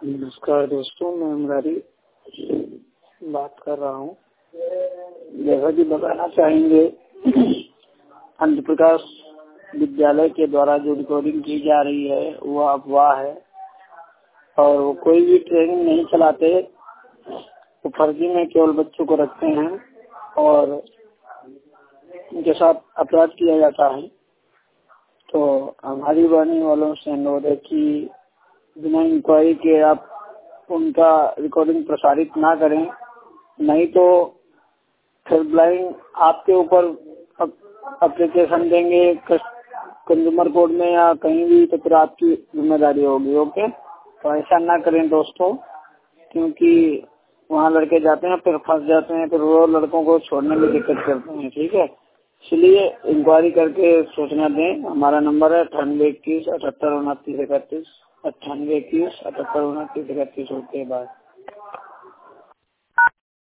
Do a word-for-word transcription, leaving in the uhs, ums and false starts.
नमस्कार दोस्तों, मैं मुरारी बात कर रहा हूँ। जैसा कि बताना चाहेंगे, अंध प्रकाश विद्यालय के द्वारा जो रिकॉर्डिंग की जा रही है वह अफवाह है और वो कोई भी ट्रेनिंग नहीं चलाते। वो फर्जी में केवल बच्चों को रखते हैं और उनके साथ अपराध किया जाता है। तो हमारी वाणी वालों से अनुरोध है कि बिना इंक्वायरी के आप उनका रिकॉर्डिंग प्रसारित ना करें, नहीं तो फिर ब्लाइंड आपके ऊपर एप्लीकेशन देंगे कंज्यूमर कोर्ट में या कहीं भी, तो फिर आपकी जिम्मेदारी होगी। ओके, तो ऐसा ना करें दोस्तों, क्योंकि वहाँ लड़के जाते हैं फिर फंस जाते हैं, फिर वो लड़कों को छोड़ने में दिक्कत करते हैं। ठीक है, इसलिए इंक्वायरी करके सूचना दें। हमारा नंबर है अट्ठानवे इक्कीस अठहत्तर उनतीस इकतीस अट्ठानवे इक्कीस अठहत्तर उनतीस इकतीस। Okay, bye.